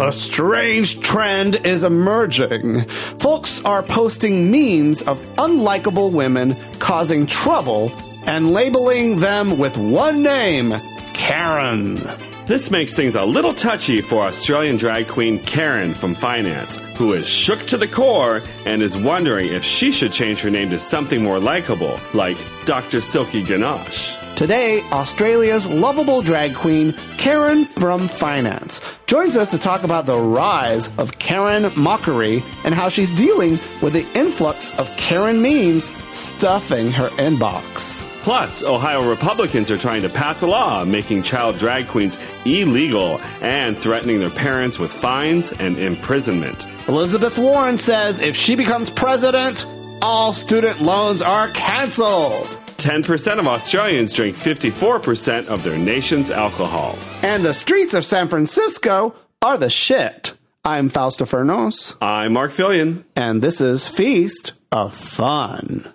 A strange trend is emerging. Folks are posting memes of unlikable women causing trouble and labeling them with one name, Karen. This makes things a little touchy for Australian drag queen Karen from Finance, who is shook to the core and is wondering if she should change her name to something more likable, like Dr. Silky Ganache. Today, Australia's lovable drag queen, Karen from Finance, joins us to talk about the rise of Karen mockery and how she's dealing with the influx of Karen memes stuffing her inbox. Plus, Ohio Republicans are trying to pass a law making child drag queens illegal and threatening their parents with fines and imprisonment. Elizabeth Warren says if she becomes president, all student loans are canceled. 10% of Australians drink 54% of their nation's alcohol. And the streets of San Francisco are the shit. I'm Fausto Fernos. I'm Mark Fillion. And this is Feast of Fun.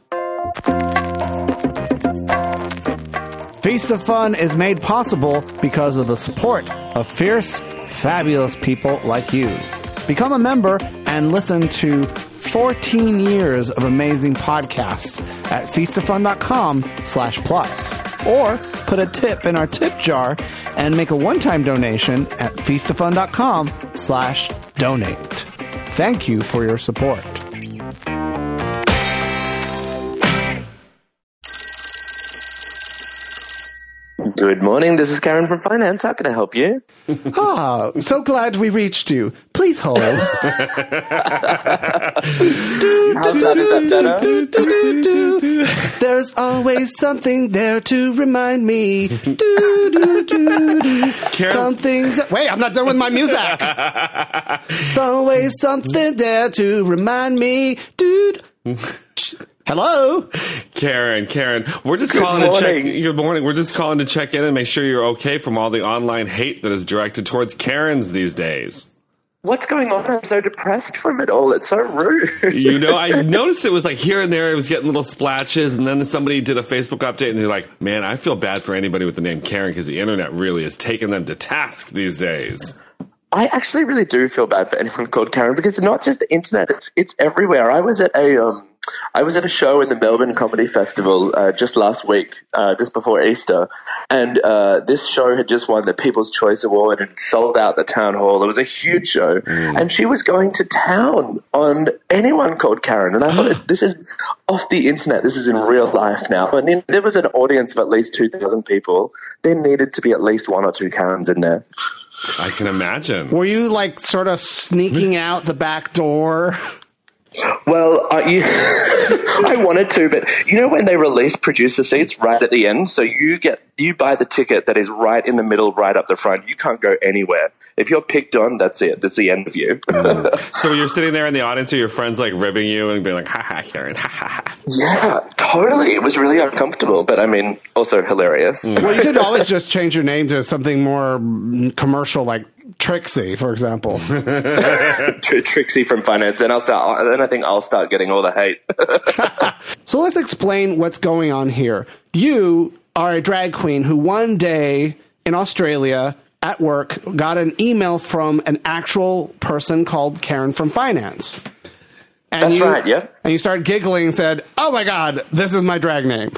Feast of Fun is made possible because of the support of fierce, fabulous people like you. Become a member and listen to 14 years of amazing podcasts at feastoffun.com/plus. Or put a tip in our tip jar and make a one-time donation at feastoffun.com/donate. Thank you for your support. Good morning, this is Karen from Finance. How can I help you? So glad we reached you. Please hold. How's that? Is that better? There's always something there to remind me. Wait, I'm not done with my music. There's always something there to remind me. Hello, Karen, we're just calling to check. Good morning. We're just calling to check in and make sure you're okay from all the online hate that is directed towards Karens these days. What's going on? I'm so depressed from it all. It's so rude. You know, I noticed it was like here and there it was getting little splashes, and then somebody did a Facebook update and they're like, man, I feel bad for anybody with the name Karen because the internet really is taking them to task these days. I actually really do feel bad for anyone called Karen because it's not just the internet, it's everywhere. I was at a show in the Melbourne Comedy Festival just last week, just before Easter, and this show had just won the People's Choice Award and sold out the town hall. It was a huge show, and she was going to town on anyone called Karen, and I thought, this is off the internet. This is in real life now. And if there was an audience of at least 2,000 people, there needed to be at least one or two Karens in there. I can imagine. Were you like sort of sneaking out the back door? Well, I wanted to, but you know when they release producer seats right at the end, so you buy the ticket that is right in the middle, right up the front. You can't go anywhere. If you're picked on, that's it. That's the end of you. So you're sitting there in the audience, or your friends like ribbing you and being like, "Ha ha, Karen, ha ha ha." Yeah, totally. It was really uncomfortable, but I mean, also hilarious. Well, you could always just change your name to something more commercial, like Trixie, for example. Trixie from Finance. Then I think I'll start getting all the hate. So let's explain what's going on here. You are a drag queen who one day in Australia at work got an email from an actual person called Karen from Finance. And That's right, yeah. And you started giggling and said, "Oh my God, this is my drag name."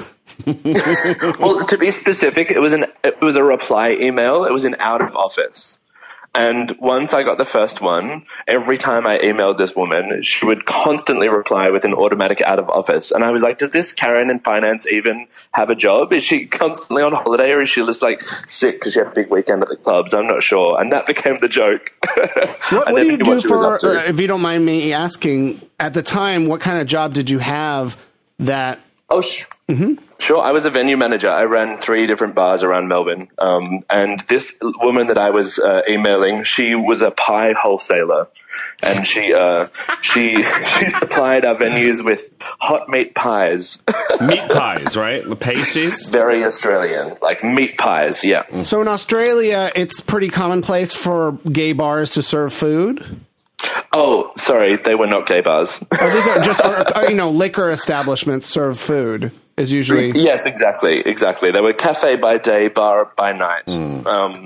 Well, to be specific, it was a reply email. It was an out of office. And once I got the first one, every time I emailed this woman, she would constantly reply with an automatic out of office. And I was like, does this Karen in Finance even have a job? Is she constantly on holiday, or is she just like sick because she had a big weekend at the clubs? I'm not sure. And that became the joke. What do you do for, if you don't mind me asking, at the time, what kind of job did you have that... Oh, Sure. I was a venue manager. I ran 3 different bars around Melbourne. And this woman that I was emailing, she was a pie wholesaler, and she supplied our venues with hot meat pies. Meat pies, right? The pasties? Very Australian, like meat pies. Yeah. So in Australia, it's pretty commonplace for gay bars to serve food. Oh, sorry, they were not gay bars. These are just, liquor establishments serve food is usually... Yes, exactly. They were cafe by day, bar by night.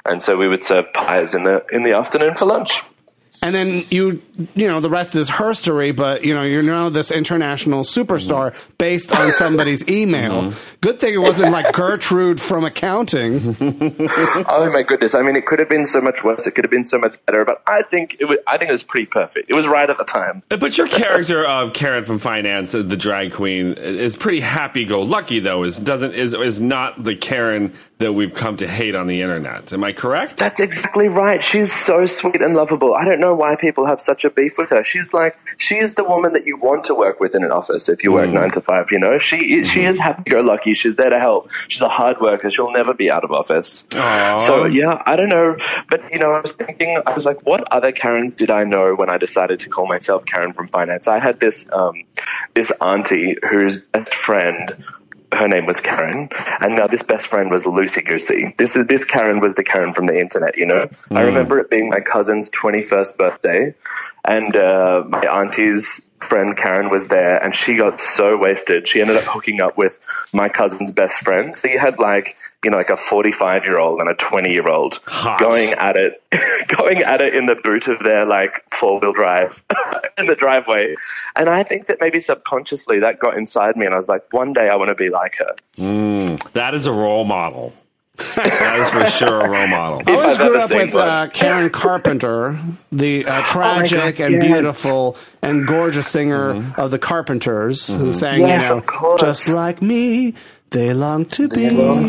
And so we would serve pies in the afternoon for lunch. And then the rest is her story, but you're now this international superstar based on somebody's email. Good thing it wasn't like Gertrude from accounting. Oh my goodness! I mean, it could have been so much worse. It could have been so much better. But I think it was pretty perfect. It was right at the time. But your character of Karen from Finance, the drag queen, is pretty happy-go-lucky, though. Is not the Karen that we've come to hate on the internet. Am I correct? That's exactly right. She's so sweet and lovable. I don't know why people have such a beef with her. She is the woman that you want to work with in an office if you work 9 to 5, She is happy-go-lucky. She's there to help. She's a hard worker. She'll never be out of office. Aww. So, yeah, I don't know. But, I was like, what other Karens did I know when I decided to call myself Karen from Finance? I had this auntie whose best friend, her name was Karen, and now this best friend was Lucy Goosey. This Karen was the Karen from the internet, I remember it being my cousin's 21st birthday, and my auntie's friend Karen was there, and she got so wasted. She ended up hooking up with my cousin's best friend. So you had like a 45-year-old and a 20-year-old going at it in the boot of their like 4-wheel drive in the driveway. And I think that maybe subconsciously that got inside me, and I was like, one day I want to be like her. That is a role model. That is for sure a role model. I always grew up with Karen Carpenter, the tragic and beautiful and gorgeous singer of the Carpenters, who sang, just like me, they long to be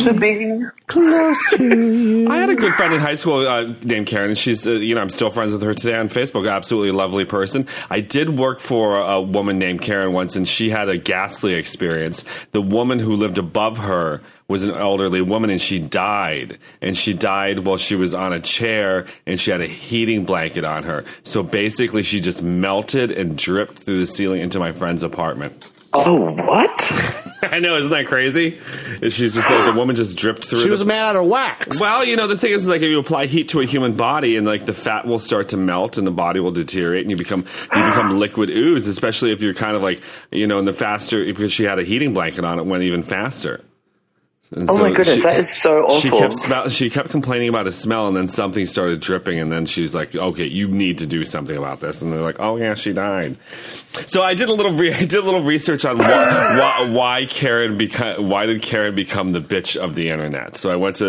close to you. I had a good friend in high school named Karen, and she's, I'm still friends with her today on Facebook. Absolutely lovely person. I did work for a woman named Karen once, and she had a ghastly experience. The woman who lived above her was an elderly woman, and she died. And she died while she was on a chair, and she had a heating blanket on her. So basically, she just melted and dripped through the ceiling into my friend's apartment. Oh, what? I know, isn't that crazy? She's just like, the woman just dripped through. She was made out of wax. Well, the thing is like, if you apply heat to a human body, and like the fat will start to melt and the body will deteriorate, and you become liquid ooze, especially if you're kind of like, in the faster, because she had a heating blanket on, it went even faster. And my goodness, that is so awful. She kept complaining about a smell, and then something started dripping, and then she's like, "Okay, you need to do something about this." And they're like, "Oh yeah, she died." So I did a little research on why did Karen become the bitch of the internet. So I went to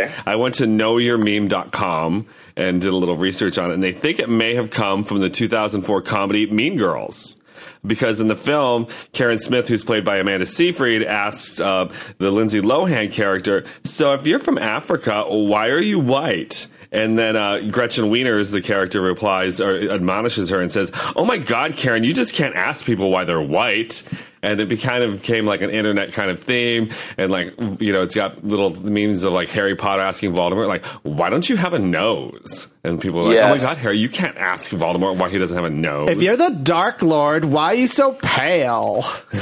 knowyourmeme.com and did a little research on it, and they think it may have come from the 2004 comedy Mean Girls. Because in the film, Karen Smith, who's played by Amanda Seyfried, asks the Lindsay Lohan character, "So if you're from Africa, why are you white?" And then Gretchen Wieners, the character, replies or admonishes her and says, "Oh my God, Karen, you just can't ask people why they're white." And it kind of became like an internet kind of theme. And like, it's got little memes of like Harry Potter asking Voldemort, like, "Why don't you have a nose?" And people are like, "Oh my God, Harry, you can't ask Voldemort why he doesn't have a nose. If you're the Dark Lord, why are you so pale?"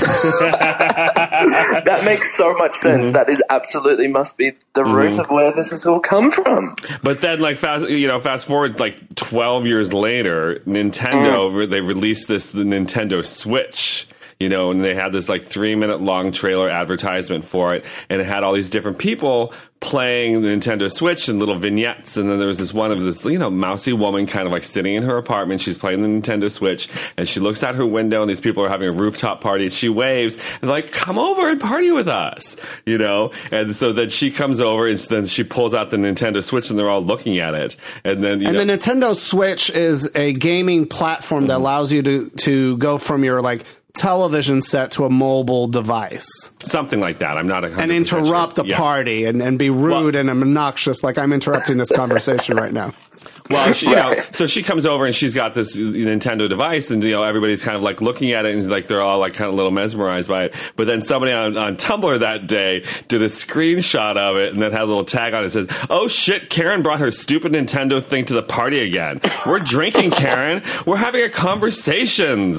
That makes so much sense. That is absolutely must be the root of where this has all come from. But then, like, fast forward like 12 years later, Nintendo they released the Nintendo Switch. And they had this like 3-minute long trailer advertisement for it, and it had all these different people playing the Nintendo Switch and little vignettes. And then there was this one of this, mousy woman kind of like sitting in her apartment. She's playing the Nintendo Switch, and she looks out her window, and these people are having a rooftop party, and she waves and like, "Come over and party with us," And so then she comes over, and then she pulls out the Nintendo Switch, and they're all looking at it. And then the Nintendo Switch is a gaming platform that allows you to go from your like television set to a mobile device. Something like that. I'm not 100% and interrupt sure. a party and be rude and obnoxious like I'm interrupting this conversation right now. Well, so she comes over and she's got this Nintendo device, and everybody's kind of like looking at it, and like they're all like kind of a little mesmerized by it. But then somebody on Tumblr that day did a screenshot of it, and then had a little tag on it that says, "Oh shit, Karen brought her stupid Nintendo thing to the party again. We're drinking, Karen. We're having a conversations."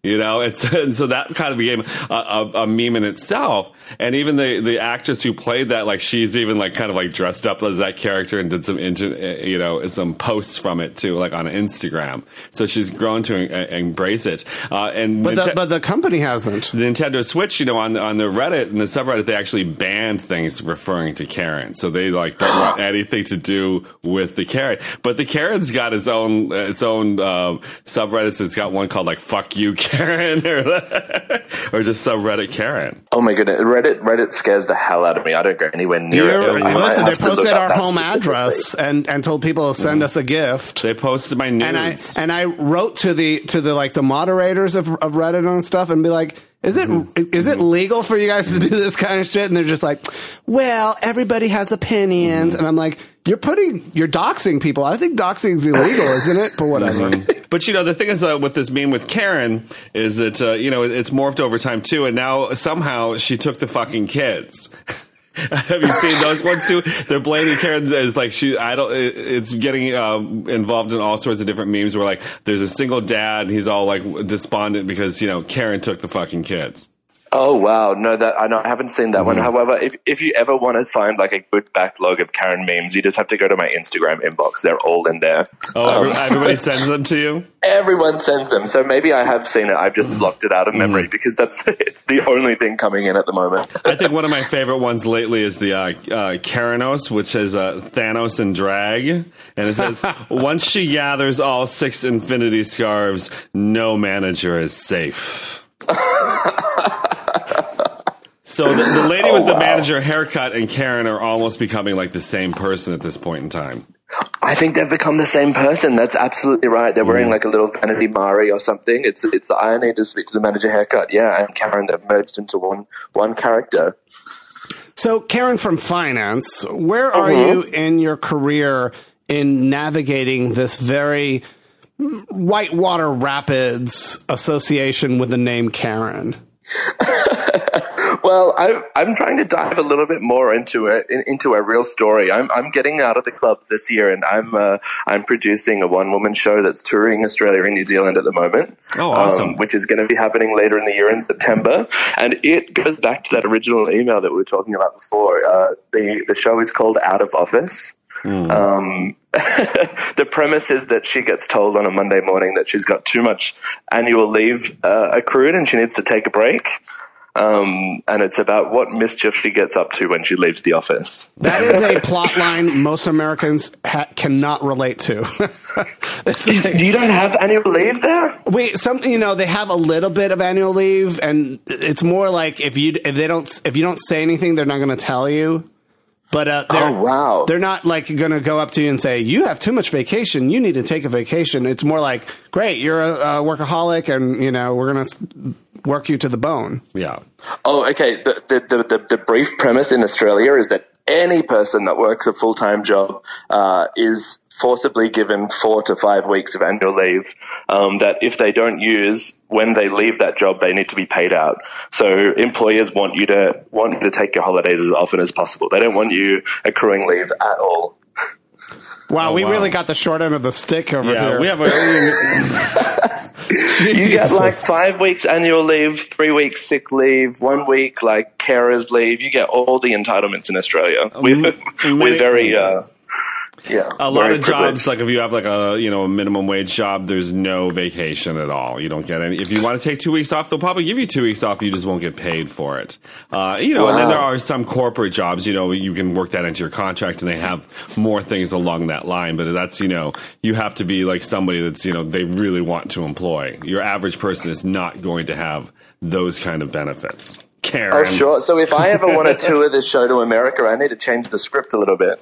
You know, and so that kind of became a meme in itself. And even the actress who played that, like, she's even like kind of like dressed up as that character and did some posts from it too, like on Instagram. So she's grown to embrace it. But the company hasn't. The Nintendo Switch, you know, on the Reddit and the subreddit, they actually banned things referring to Karen. So they like don't want anything to do with the Karen. But the Karen's got its own subreddits. It's got one called like "Fuck You, Karen," or just subreddit Karen. Oh my goodness, Reddit scares the hell out of me. I don't go anywhere near it. Listen, they posted our home address and told people to send us a gift. They posted my nudes, and I wrote to the like the moderators of Reddit and stuff and be like, is it legal for you guys to do this kind of shit? And they're just like, well, everybody has opinions. And I'm like, you're doxing people. I think doxing is illegal, isn't it? But whatever. But, you know, the thing is with this meme with Karen is that, you know, it's morphed over time, too. And now somehow she took the fucking kids. Have you seen those ones too? They're blaming Karen as like it's getting involved in all sorts of different memes where like there's a single dad and he's all like despondent because, you know, Karen took the fucking kids. Oh wow, no, I haven't seen that one. However, if you ever want to find like a good backlog of Karen memes, you just have to go to my Instagram inbox. They're all in there. Oh, everybody sends them to you? Everyone sends them. So maybe I have seen it. I've just blocked it out of memory because it's the only thing coming in at the moment. I think one of my favorite ones lately is the Karanos, which is Thanos and drag, and it says, "Once she gathers all 6 infinity scarves, no manager is safe." So the lady with the manager haircut and Karen are almost becoming like the same person at this point in time. I think they've become the same person. That's absolutely right. They're wearing like a little Vanity Mari or something. It's the irony to speak to the manager haircut. Yeah, and Karen, they've merged into one character. So Karen from finance, where are you in your career in navigating this very Whitewater Rapids association with the name Karen? Well, I'm trying to dive a little bit more into a real story. I'm getting out of the club this year, and I'm producing a one-woman show that's touring Australia and New Zealand at the moment. Oh, awesome! Which is going to be happening later in the year in September, and it goes back to that original email that we were talking about before. The show is called Out of Office. The premise is that she gets told on a Monday morning that she's got too much annual leave accrued and she needs to take a break. And it's about what mischief she gets up to when she leaves the office. That is a plot line most Americans cannot relate to. You don't have annual leave there? They have a little bit of annual leave, and it's more like if you don't say anything, they're not going to tell you. But they're not like going to go up to you and say, you have too much vacation, you need to take a vacation. It's more like, great, you're a workaholic, and, you know, we're going to work you to the bone. Yeah. Oh, okay. The brief premise in Australia is that any person that works a full-time job is forcibly given 4 to 5 weeks of annual leave that if they don't use when they leave that job, they need to be paid out. So employers want you to take your holidays as often as possible. They don't want you accruing leave at all. Wow, we really got the short end of the stick over here. We have You get like 5 weeks annual leave, 3 weeks sick leave, 1 week like carers leave. You get all the entitlements in Australia. We're very... a lot of jobs, like if you have like a minimum wage job, there's no vacation at all. You don't get any. If you want to take 2 weeks off, they'll probably give you 2 weeks off. You just won't get paid for it. And then there are some corporate jobs. You can work that into your contract, and they have more things along that line. But that's you have to be like somebody that's they really want to employ. Your average person is not going to have those kind of benefits. Karen. Oh, sure. So if I ever want to tour this show to America, I need to change the script a little bit.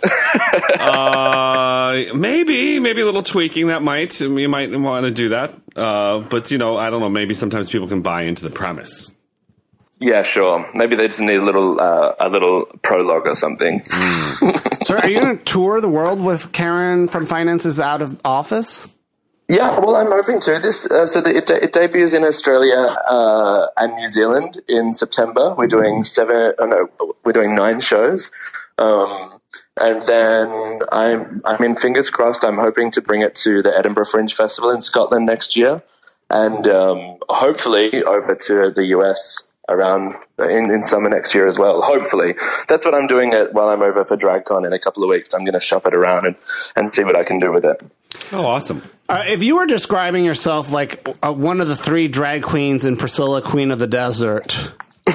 Maybe a little tweaking you might want to do that. But I don't know. Maybe sometimes people can buy into the premise. Yeah, sure. Maybe they just need a little prologue or something. So are you going to tour the world with Karen from Finance's Out of Office? Yeah, well, I'm hoping to. It debuts in Australia and New Zealand in September. We're doing 9 shows, and then I'm in fingers crossed. I'm hoping to bring it to the Edinburgh Fringe Festival in Scotland next year, and hopefully over to the US around in summer next year as well. Hopefully. That's what I'm doing while I'm over for DragCon in a couple of weeks. I'm going to shop it around and see what I can do with it. Oh, awesome. If you were describing yourself like one of the 3 drag queens in Priscilla, Queen of the Desert,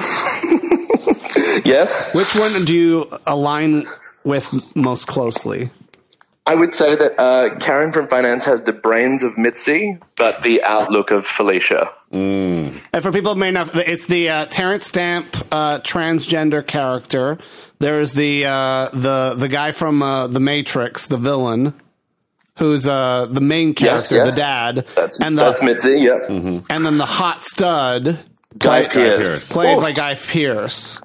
yes. which one do you align with most closely? I would say that Karen from Finance has the brains of Mitzi, but the outlook of Felicia. And for people who may not, it's the Terrence Stamp transgender character. There's the guy from The Matrix, the villain, who's the main character, yes. the dad. That's Mitzi, yeah. And then the hot stud, Guy Pearce. played by Guy Pearce.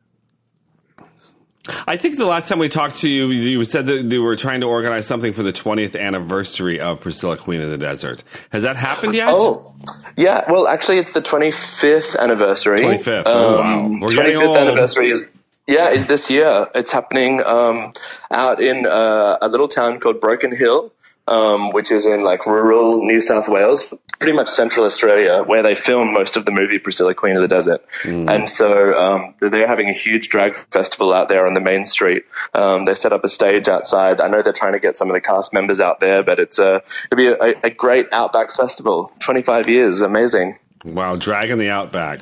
I think the last time we talked to you, you said that you were trying to organize something for the 20th anniversary of Priscilla, Queen of the Desert. Has that happened yet? Oh, yeah. Well, actually, it's the 25th anniversary. 25th. Oh, wow. We're getting 25th old. anniversary is this year. It's happening out in a little town called Broken Hill, which is in like rural New South Wales, pretty much central Australia, where they film most of the movie Priscilla, Queen of the Desert. And so they're having a huge drag festival out there on the main street. They set up a stage outside. I know they're trying to get some of the cast members out there, but it'll be a great outback festival. 25 years, amazing. Wow, drag in the Outback.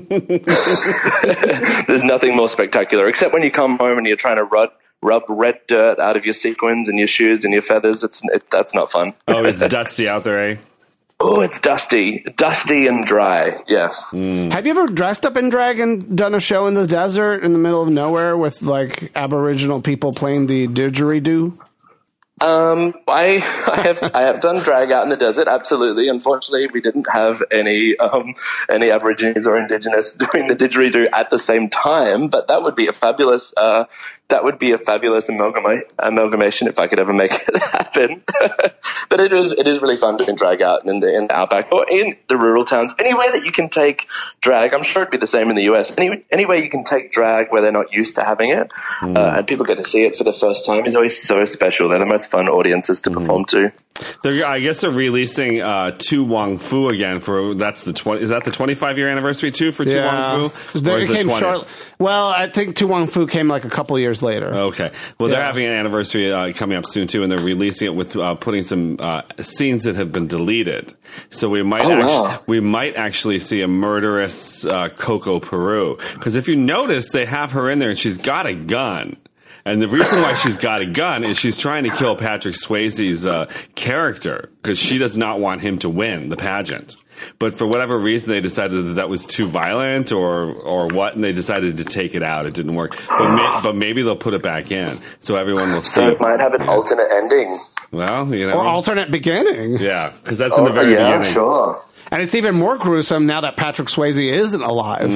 There's nothing more spectacular, except when you come home and you're trying to rub red dirt out of your sequins and your shoes and your feathers. That's not fun. Oh, it's dusty out there, eh? Oh, it's dusty and dry. Yes. Have you ever dressed up in drag and done a show in the desert in the middle of nowhere with like Aboriginal people playing the didgeridoo? I have done drag out in the desert. Absolutely. Unfortunately, we didn't have any Aborigines or Indigenous doing the didgeridoo at the same time. But that would be a fabulous amalgamation if I could ever make it happen. But it is really fun doing drag out in the outback or in the rural towns. Anywhere that you can take drag, I'm sure it'd be the same in the US. Any way you can take drag where they're not used to having it, and people get to see it for the first time is always so special. They're the most fun audiences to perform to. I guess they're releasing Tu Wong Fu again for is that the 25-year anniversary too for Tu Wong Fu? It came short. Well, I think Tu Wong Fu came like a couple years later. Okay. Well, they're having an anniversary coming up soon too, and they're releasing it with putting some scenes that have been deleted. So we might actually see a murderous Coco Peru, because if you notice, they have her in there and she's got a gun. And the reason why she's got a gun is she's trying to kill Patrick Swayze's character, because she does not want him to win the pageant. But for whatever reason, they decided that was too violent or what, and they decided to take it out. It didn't work. But maybe they'll put it back in, so everyone will see. So it might have an alternate ending. Well, or alternate beginning. Yeah, because that's in the very beginning. Yeah, sure. And it's even more gruesome now that Patrick Swayze isn't alive.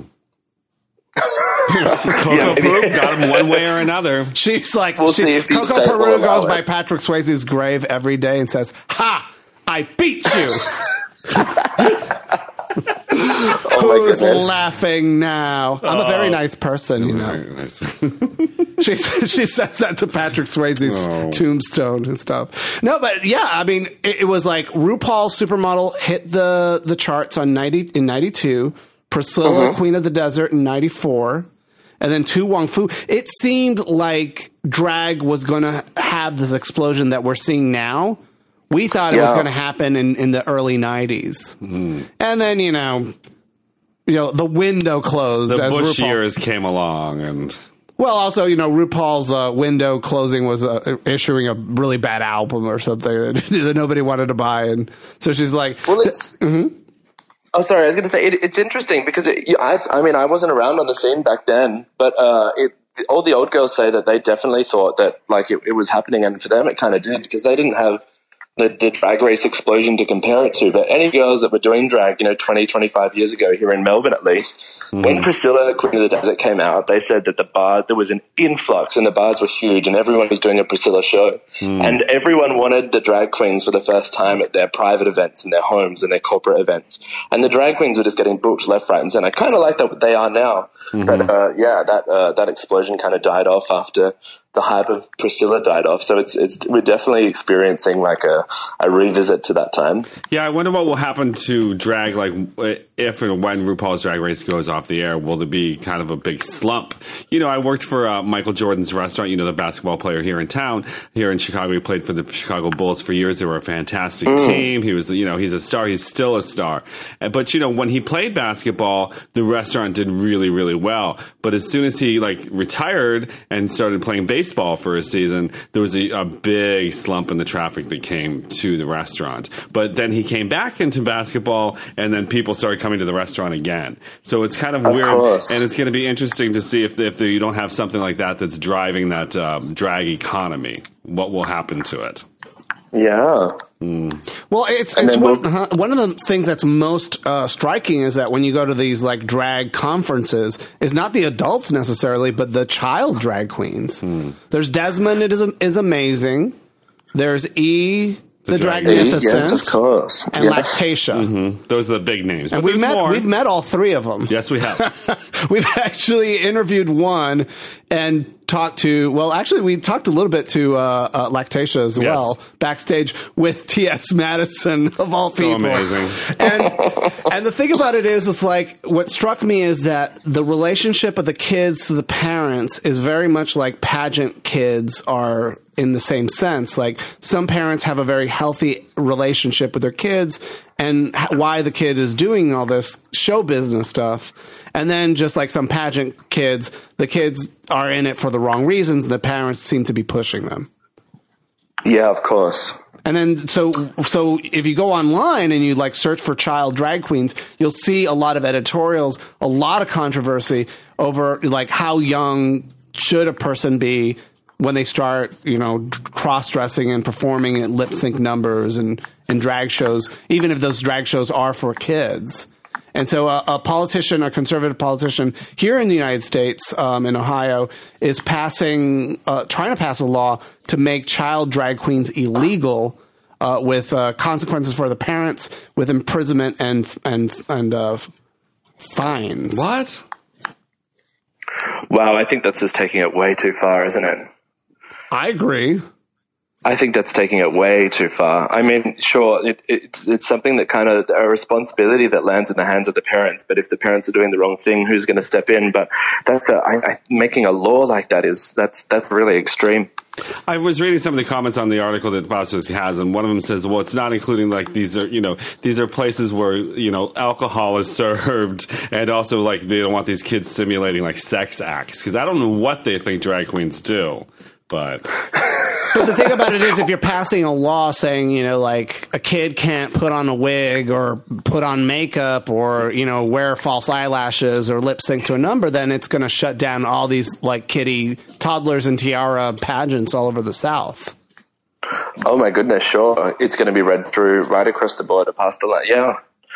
Coco Peru got him one way or another. She's like, Coco Peru goes by Patrick Swayze's grave every day and says, "Ha! I beat you." Who's laughing now? I'm a very nice person, you know. Nice. She says that to Patrick Swayze's tombstone and stuff. No, but yeah, I mean, it was like RuPaul's Supermodel hit the charts in 92, Priscilla, Queen of the Desert in 94, and then Tu Wong Fu. It seemed like drag was going to have this explosion that we're seeing now. We thought it was going to happen in the early 90s. And then, you know, the window closed. The as Bush RuPaul years came along. And well, also, RuPaul's window closing was issuing a really bad album or something that nobody wanted to buy. And so she's like... Well, it's... Oh, sorry. I was going to say, it's interesting because, I wasn't around on the scene back then, but all the old girls say that they definitely thought that, like, it was happening, and for them it kind of did, because they didn't have the drag race explosion to compare it to. But any girls that were doing drag, 20, 25 years ago here in Melbourne at least, when Priscilla, Queen of the Desert came out, they said that there was an influx and the bars were huge and everyone was doing a Priscilla show. And everyone wanted the drag queens for the first time at their private events and their homes and their corporate events. And the drag queens were just getting booked left, right, and center. Kind of like that they are now. But that explosion kind of died off after the hype of Priscilla died off. So we're definitely experiencing like a a revisit to that time. Yeah, I wonder what will happen to drag, like if and when RuPaul's Drag Race goes off the air. Will there be kind of a big slump? You know, I worked for Michael Jordan's restaurant, you know, the basketball player here in town, here in Chicago. He played for the Chicago Bulls for years. They were a fantastic team. He was, you know, he's a star. He's still a star. But, you know, when he played basketball, the restaurant did really, really well. But as soon as he, like, retired and started playing baseball for a season, there was a big slump in the traffic that came to the restaurant. But then he came back into basketball, and then people started coming to the restaurant again. So it's kind of weird, course. and it's going to be interesting to see if you don't have something like that that's driving that drag economy. What will happen to it? Yeah. Well, it's one of the things that's most striking is that when you go to these like drag conferences, is not the adults necessarily, but the child drag queens. There's Desmond, it is amazing. There's E, the Dragnificent, yes, of course. and Lactatia. Those are the big names. And but we've met all three of them. Yes, we have. We've actually interviewed one and talked to, well, actually, we talked a little bit to Lactatia as well, backstage with T.S. Madison, of all people. Amazing. And the thing about it is, it's like, what struck me is that the relationship of the kids to the parents is very much like pageant kids are in the same sense. Like, some parents have a very healthy relationship with their kids and why the kid is doing all this show business stuff. And then just like some pageant kids, the kids are in it for the wrong reasons, and the parents seem to be pushing them. Yeah, of course. And then, so if you go online and you like search for child drag queens, you'll see a lot of editorials, a lot of controversy over like how young should a person be when they start, you know, cross-dressing and performing at lip-sync numbers and drag shows, even if those drag shows are for kids. And so a politician, a conservative politician here in the United States, in Ohio, is trying to pass a law to make child drag queens illegal, with consequences for the parents, with imprisonment and fines. What? Wow, I think that's just taking it way too far, isn't it? I agree. I think that's taking it way too far. I mean, sure, it's something that kind of a responsibility that lands in the hands of the parents. But if the parents are doing the wrong thing, who's going to step in? But that's making a law like that that's really extreme. I was reading some of the comments on the article that Foster's has, and one of them says, well, it's not including, like, these are places where, you know, alcohol is served, and also, like, they don't want these kids simulating, like, sex acts, because I don't know what they think drag queens do, but the thing about it is, if you're passing a law saying, you know, like a kid can't put on a wig or put on makeup or, you know, wear false eyelashes or lip sync to a number, then it's going to shut down all these like kiddie toddlers and tiara pageants all over the South. Oh my goodness, sure. It's going to be read through right across the board to pass the line. Yeah.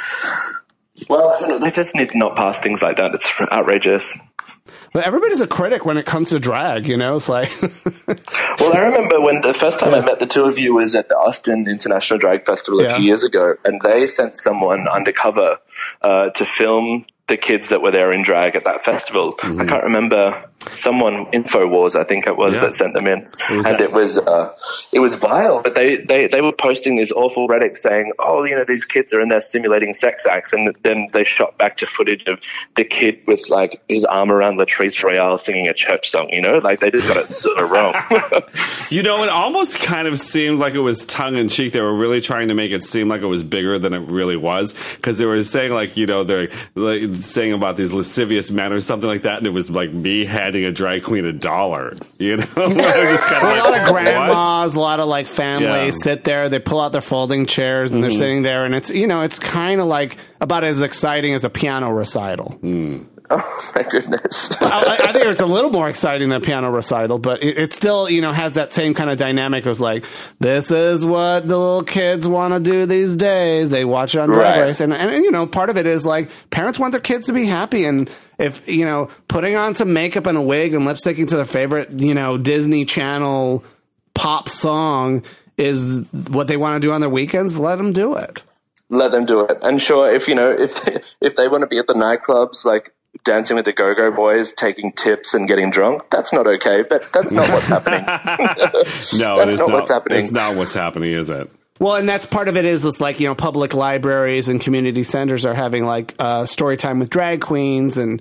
Well, you know, they just need to not pass things like that. It's outrageous. But everybody's a critic when it comes to drag, you know? It's like... Well, I remember when the first time I met the two of you was at the Austin International Drag Festival a few years ago, and they sent someone undercover to film the kids that were there in drag at that festival. Mm-hmm. I can't remember, someone, InfoWars, I think it was, that sent them in. It was vile, but they were posting these awful Reddit saying, oh, you know, these kids are in there simulating sex acts, and then they shot back to footage of the kid with, like, his arm around Latrice Royale singing a church song, you know? Like, they just got it sort of wrong. You know, it almost kind of seemed like it was tongue-in-cheek. They were really trying to make it seem like it was bigger than it really was, because they were saying, like, you know, they're like, saying about these lascivious men or something like that, and it was like me handing a drag queen $1, you know? Just kind of a lot of grandmas, a lot of like families sit there, they pull out their folding chairs and they're sitting there, and it's, you know, it's kind of like about as exciting as a piano recital. Oh my goodness. I think it's a little more exciting than a piano recital, but it still, you know, has that same kind of dynamic. It was like, this is what the little kids want to do these days. They watch it on Drag Race. And, you know, part of it is like, parents want their kids to be happy. And if, you know, putting on some makeup and a wig and lip syncing to their favorite, you know, Disney Channel pop song is what they want to do on their weekends, let them do it. Let them do it. And sure, if, you know, if they want to be at the nightclubs, like, dancing with the Go-Go Boys, taking tips and getting drunk, that's not okay, but that's not what's happening. No, that's not what's happening. It's not what's happening, is it? Well, and that's part of it is like, public libraries and community centers are having like story time with drag queens, and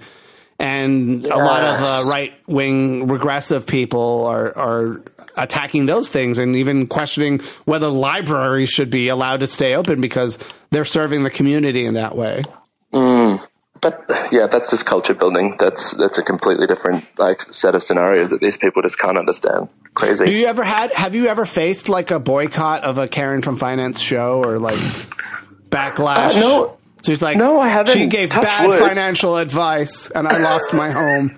a lot of right-wing regressive people are attacking those things and even questioning whether libraries should be allowed to stay open because they're serving the community in that way. But yeah, that's just culture building. That's a completely different set of scenarios that these people just can't understand. Crazy. Have you ever faced like a boycott of a Karen from Finance show or like backlash? No. So she's like, no, I haven't. She gave bad financial advice and I lost my home.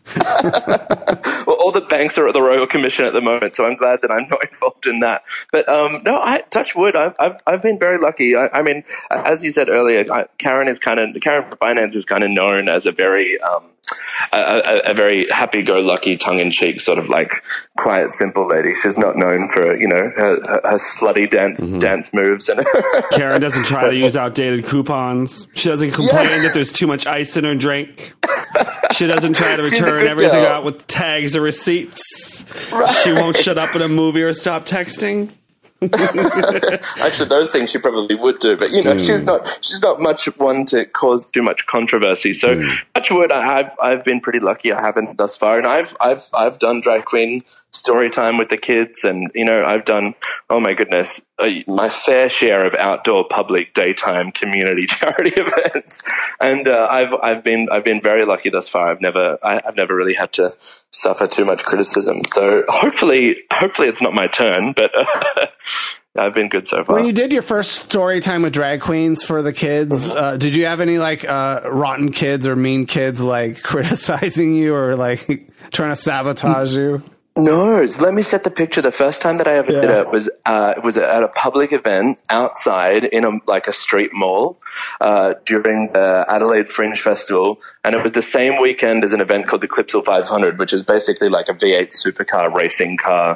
Well, all the banks are at the Royal Commission at the moment, so I'm glad that I'm not involved in that. But no, I touch wood. I've been very lucky. I mean, as you said earlier, Karen from Finance is kind of known as a very a very happy-go-lucky, tongue-in-cheek sort of like quiet, simple lady. She's not known for her slutty dance moves. And Karen doesn't try to use outdated coupons. She doesn't complain that there's too much ice in her drink. She doesn't try to return everything out with tags or receipts. Right. She won't shut up in a movie or stop texting. Actually, those things she probably would do, but she's not much one to cause too much controversy. So, touch wood, I've been pretty lucky. I haven't thus far, and I've done drag queen story time with the kids, and I've done, oh my goodness, my fair share of outdoor public daytime community charity events, and I've been very lucky thus far. I've never really had to suffer too much criticism. So hopefully it's not my turn, but I've been good so far. When you did your first story time with drag queens for the kids, did you have any like rotten kids or mean kids like criticizing you or like trying to sabotage you? No, let me set the picture. The first time that I ever did it was at a public event outside in a street mall during the Adelaide Fringe Festival, and it was the same weekend as an event called the Clipsal 500, which is basically like a V8 supercar racing car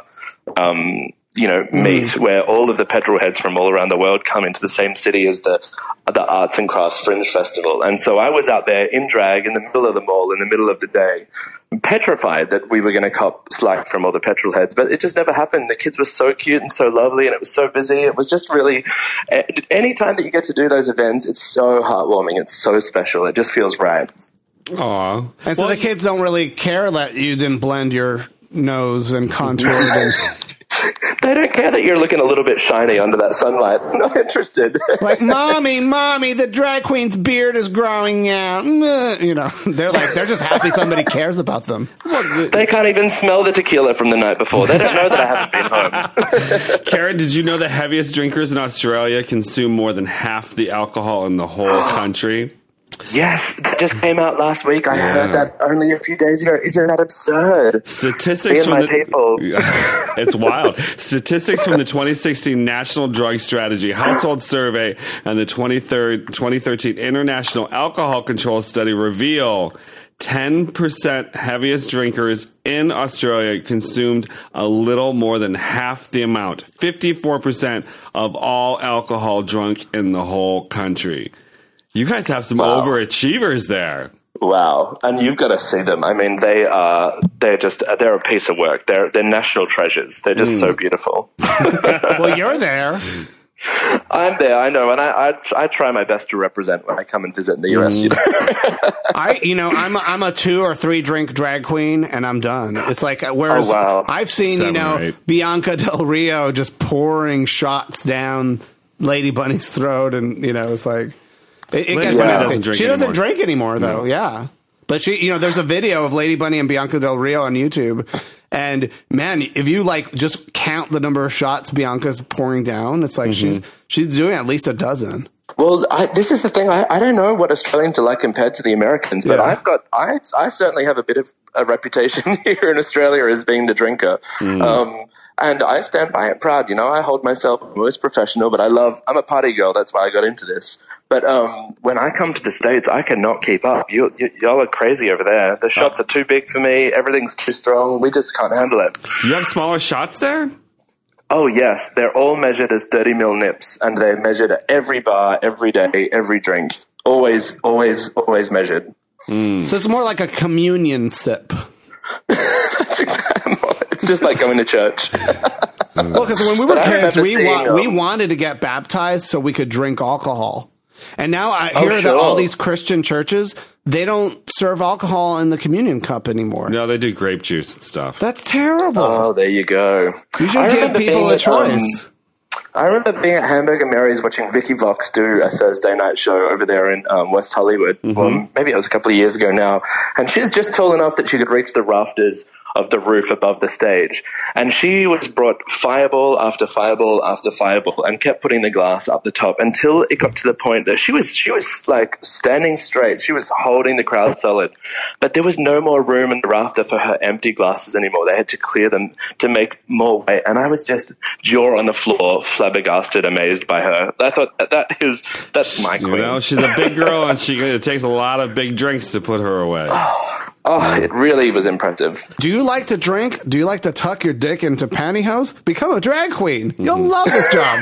meet where all of the petrol heads from all around the world come into the same city as the Arts and Crafts Fringe Festival. And so I was out there in drag in the middle of the mall in the middle of the day, petrified that we were going to cop slack from all the petrol heads, but it just never happened. The kids were so cute and so lovely, and it was so busy. It was just really, any time that you get to do those events, it's so heartwarming. It's so special. It just feels right. Aww. And so the kids don't really care that you didn't blend your nose and contoured and... They don't care that you're looking a little bit shiny under that sunlight. I'm not interested. Like, mommy, the drag queen's beard is growing out. They're just happy somebody cares about them. They can't even smell the tequila from the night before. They don't know that I haven't been home. Karen, did you know the heaviest drinkers in Australia consume more than half the alcohol in the whole country? Yes, that just came out last week. I heard that only a few days ago. Isn't that absurd? Statistics from the people. It's wild. Statistics from the 2016 National Drug Strategy Household Survey and the 2013 International Alcohol Control Study reveal 10% heaviest drinkers in Australia consumed a little more than half the amount. 54% of all alcohol drunk in the whole country. You guys have some overachievers there. Wow. And you've got to see them. I mean, they're a piece of work. They're national treasures. They're just so beautiful. Well, you're there. I'm there, I know, and I try my best to represent when I come and visit in the US. I'm a 2 or 3 drink drag queen, and I'm done. It's like whereas I've seen 7 Bianca Del Rio just pouring shots down Lady Bunny's throat, and it's like. It gets messy. She doesn't drink anymore, though. No. Yeah. But she, there's a video of Lady Bunny and Bianca Del Rio on YouTube. And man, if you just count the number of shots Bianca's pouring down, it's like she's doing at least a dozen. Well, this is the thing. I don't know what Australians are like compared to the Americans, but I certainly have a bit of a reputation here in Australia as being the drinker. And I stand by it proud. I hold myself most professional, but I'm a party girl. That's why I got into this. But when I come to the States, I cannot keep up. Y'all are crazy over there. The shots are too big for me. Everything's too strong. We just can't handle it. Do you have smaller shots there? Oh, yes. They're all measured as 30 ml nips, and they're measured at every bar, every day, every drink. Always, always, always measured. So it's more like a communion sip. That's exactly. It's just like going to church. Well, because when we were But I kids, remember we seeing, wanted to get baptized so we could drink alcohol. And now I hear that sure. all these Christian churches, they don't serve alcohol in the communion cup anymore. No, they do grape juice and stuff. That's terrible. Oh, there you go. You should I give remember people being a at, choice. I remember being at Hamburger Mary's watching Vicky Vox do a Thursday night show over there in West Hollywood. Well, maybe it was a couple of years ago now. And she's just tall enough that she could reach the rafters of the roof above the stage. And she was brought fireball after fireball after fireball and kept putting the glass up the top until it got to the point that she was like standing straight. She was holding the crowd solid. But there was no more room in the rafter for her empty glasses anymore. They had to clear them to make more weight. And I was just jaw on the floor, flabbergasted, amazed by her. I thought that's my queen. You know, she's a big girl, and it takes a lot of big drinks to put her away. Oh, it really was impressive. Do you like to drink? Do you like to tuck your dick into pantyhose? Become a drag queen. You'll love this job.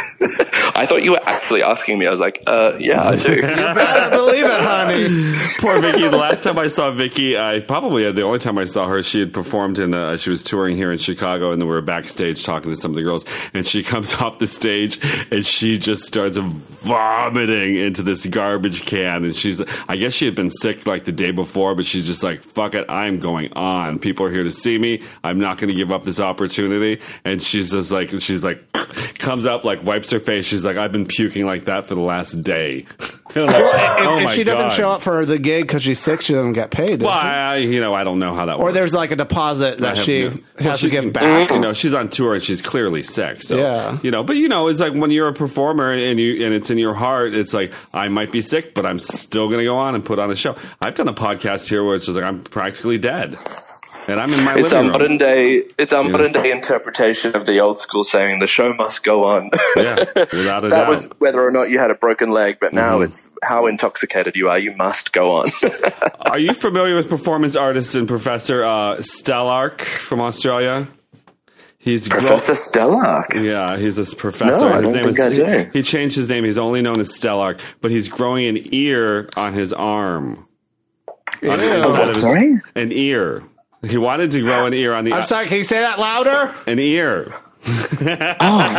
I thought you were actually asking me. I was like, yeah, I do. You better believe it, honey. Poor Vicky. The last time I saw Vicky, the only time I saw her, she had performed she was touring here in Chicago, and then we were backstage talking to some of the girls, and she comes off the stage, and she just starts vomiting into this garbage can, and I guess she had been sick like the day before, but she's just like, fuck it, I'm going on. People are here to see me. I'm not going to give up this opportunity. And she's like, comes up, like wipes her face. She's like, I've been puking like that for the last day. And I'm like, If she doesn't show up for the gig because she's sick, she doesn't get paid. Well, I don't know how that works. Or there's like a deposit that she has to give can, back. You know, she's on tour and she's clearly sick. So, Yeah. you know, but you know, it's like when you're a performer and it's in your heart, it's like, I might be sick, but I'm still going to go on and put on a show. I've done a podcast here where it's just like, I'm practically dead. And I'm in my living room. It's our modern day interpretation of the old school saying, the show must go on. Yeah, without a doubt. That was whether or not you had a broken leg, but now it's how intoxicated you are. You must go on. Are you familiar with performance artist and Professor Stellark from Australia? He's Professor Stellark? Yeah, he's this professor. No, I don't think I do. He changed his name. He's only known as Stellark, but he's growing an ear on his arm. On the inside of sorry? An ear. He wanted to grow an ear on the... I'm sorry, can you say that louder? An ear. Oh,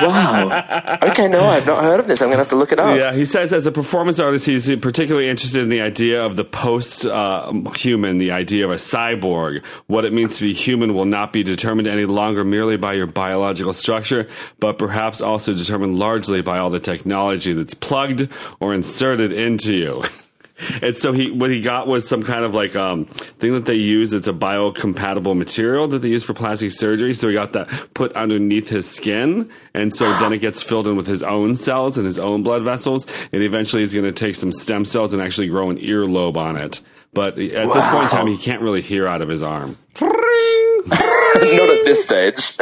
wow. Okay, no, I've not heard of this. I'm going to have to look it up. Yeah, he says as a performance artist, he's particularly interested in the idea of the post-human, the idea of a cyborg. What it means to be human will not be determined any longer merely by your biological structure, but perhaps also determined largely by all the technology that's plugged or inserted into you. And so what he got was some kind of like thing that they use. It's a biocompatible material that they use for plastic surgery. So he got that put underneath his skin. And so then it gets filled in with his own cells and his own blood vessels. And eventually he's going to take some stem cells and actually grow an earlobe on it. But at this point in time, he can't really hear out of his arm. Not at this stage.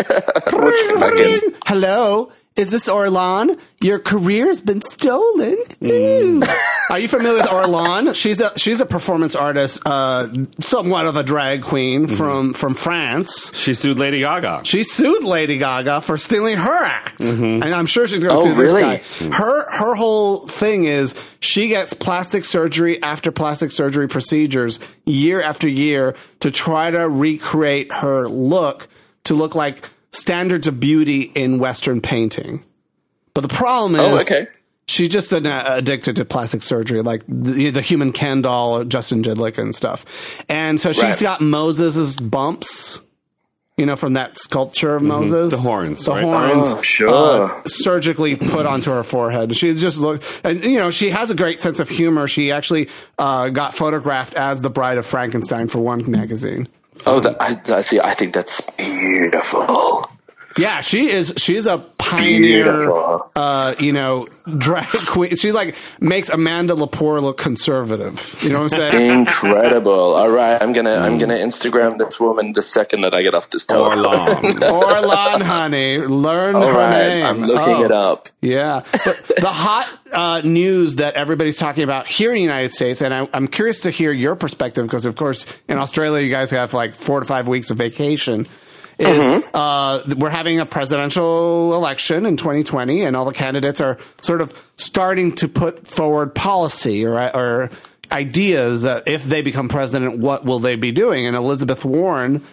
Hello? Is this Orlan? Your career's been stolen. Are you familiar with Orlan? She's a performance artist, somewhat of a drag queen from France. She sued Lady Gaga. She sued Lady Gaga for stealing her act, and I'm sure she's going to sue really? this guy. Her whole thing is she gets plastic surgery after plastic surgery procedures year after year to try to recreate her look to look like standards of beauty in Western painting. But the problem is she's just addicted to plastic surgery, like the human Ken doll, Justin Jidlick and stuff. And so she's got Moses' bumps, you know, from that sculpture of Moses. The horns. The right? horns. Oh, sure. Surgically put onto her forehead. She just looked, and you know, she has a great sense of humor. She actually got photographed as the Bride of Frankenstein for one magazine. Oh, I see. I think that's beautiful. Yeah, she's a pioneer, you know, drag queen. She like makes Amanda Lepore look conservative. You know what I'm saying? Incredible. All right, I'm gonna Instagram this woman the second that I get off this telephone. Orlan, honey, learn her name. I'm looking it up. Yeah, but the hot news that everybody's talking about here in the United States, and I'm curious to hear your perspective because, of course, in Australia you guys have like 4 to 5 weeks of vacation. We're having a presidential election in 2020, and all the candidates are sort of starting to put forward policy or ideas that if they become president, what will they be doing? And Elizabeth Warren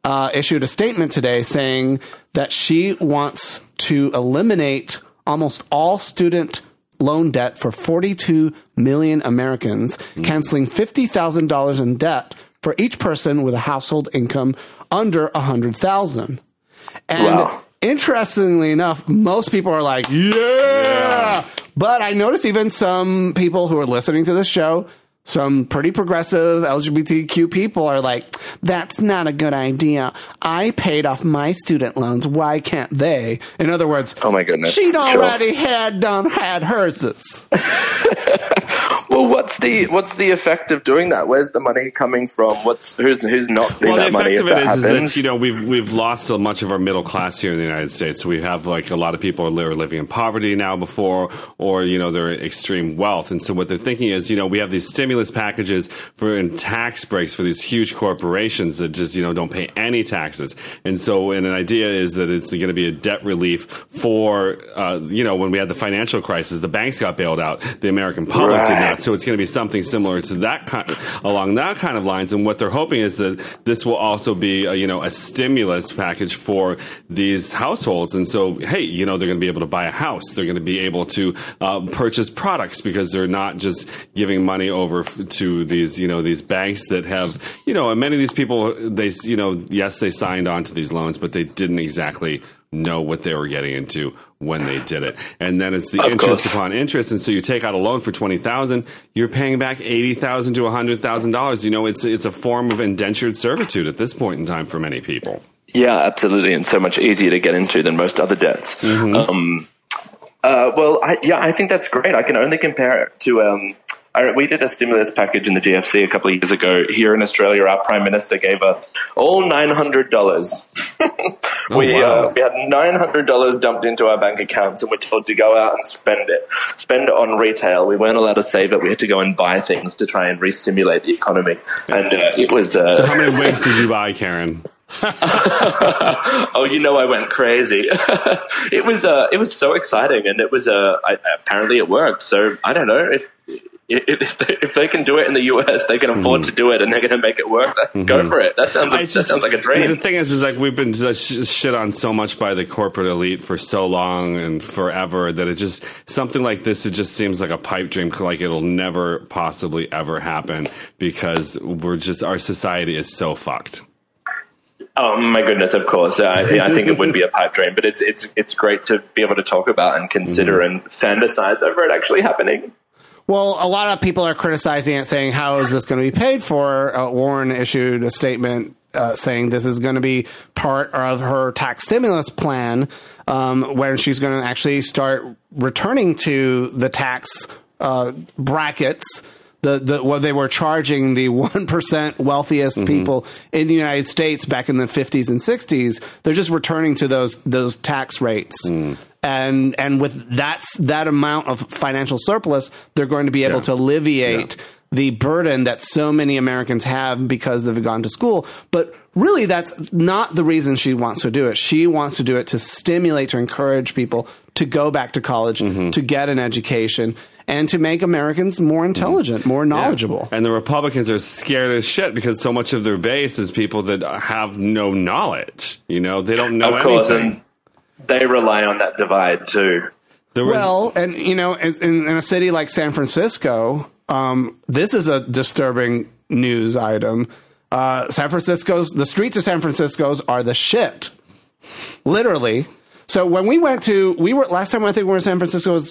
issued a statement today saying that she wants to eliminate almost all student loan debt for 42 million Americans, canceling $50,000 in debt for each person with a household income under $100,000. And interestingly enough, most people are like, yeah! But I noticed even some people who are listening to this show, some pretty progressive LGBTQ people are like, that's not a good idea. I paid off my student loans. Why can't they? In other words, oh my goodness, she'd already had hers. Well, what's the effect of doing that? Where's the money coming from? Who's not getting that money? Well, the effect of it happens? is that we've lost so much of our middle class here in the United States. We have like a lot of people are living in poverty now before, or they're extreme wealth, and so what they're thinking is we have these stimulus packages and tax breaks for these huge corporations that just don't pay any taxes, and so an idea is that it's going to be a debt relief for when we had the financial crisis, the banks got bailed out, the American public did not. So it's going to be something similar to that along that kind of lines. And what they're hoping is that this will also be a stimulus package for these households. And so, hey, they're going to be able to buy a house. They're going to be able to purchase products because they're not just giving money over to these banks that have, and many of these people, yes, they signed on to these loans, but they didn't exactly know what they were getting into when they did it. And then it's the interest upon interest. And so you take out a loan for $20,000, you're paying back $80,000 to $100,000. It's a form of indentured servitude at this point in time for many people. Yeah, absolutely. And so much easier to get into than most other debts. Mm-hmm. I think that's great. I can only compare it to, we did a stimulus package in the GFC a couple of years ago. Here in Australia, our Prime Minister gave us all $900. We had $900 dumped into our bank accounts, and we're told to go out and spend it on retail. We weren't allowed to save it. We had to go and buy things to try and re-stimulate the economy. And it was... So how many wigs did you buy, Karen? I went crazy. It was so exciting, and it was apparently it worked. So I don't know if they can do it in the US, they can afford to do it, and they're going to make it work. Go for it. That sounds like a dream. The thing is like we've been shit on so much by the corporate elite for so long and forever that it just something like this. It just seems like a pipe dream. Like it'll never possibly ever happen because our society is so fucked. Oh my goodness! Of course, I think it would be a pipe dream, but it's great to be able to talk about and consider and fantasize over it actually happening. Well, a lot of people are criticizing it, saying, how is this going to be paid for? Warren issued a statement saying this is going to be part of her tax stimulus plan, where she's going to actually start returning to the tax brackets, what they were charging the 1% wealthiest people in the United States back in the 50s and 60s. They're just returning to those tax rates. And with that amount of financial surplus, they're going to be able to alleviate the burden that so many Americans have because they've gone to school. But really, that's not the reason she wants to do it. She wants to do it to stimulate, to encourage people to go back to college, to get an education, and to make Americans more intelligent, more knowledgeable. And the Republicans are scared as shit because so much of their base is people that have no knowledge. They don't know anything. They rely on that divide too. In a city like San Francisco, this is a disturbing news item. The streets of San Francisco are the shit, literally. So when last time I think we were in San Francisco was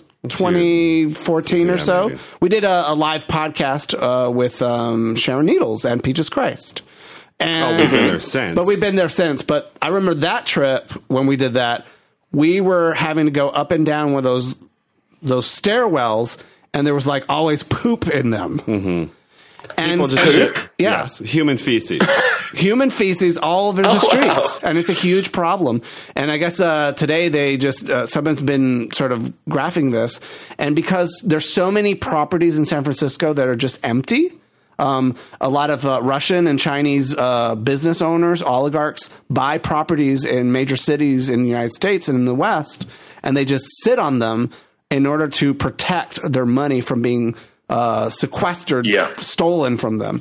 2014 or so. Maybe. We did a live podcast with Sharon Needles and Peaches Christ. And, we've been there since. But we've been there since. But I remember that trip when we did that. We were having to go up and down with those stairwells, and there was like always poop in them. And people just yes, human feces. Human feces all over the streets, and it's a huge problem. And I guess today they just someone's been sort of graphing this, and because there's so many properties in San Francisco that are just empty. A lot of Russian and Chinese business owners, oligarchs, buy properties in major cities in the United States and in the West, and they just sit on them in order to protect their money from being sequestered, stolen from them.